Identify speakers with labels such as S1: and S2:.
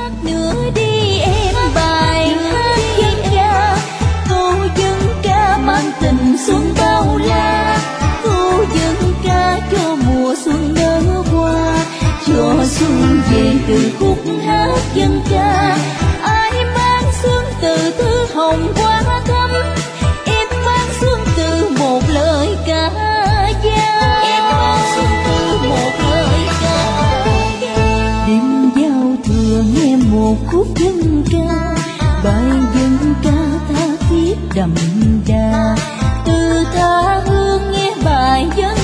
S1: lát nữa đi em bài hát dân ca, câu dân ca mang tình xuân bao la, câu dân ca cho mùa xuân nở hoa, cho xuân về từ khúc hát dân ca. Ai mang xuân từ thứ hồng hoa thắm, em mang xuân từ một lời ca dao. Em mang xuân từ một lời ca dao. Đêm giao thừa nghe một khúc dân ca, bài dân ca tha thiết đậm đà. Từ tha hương nghe bài dân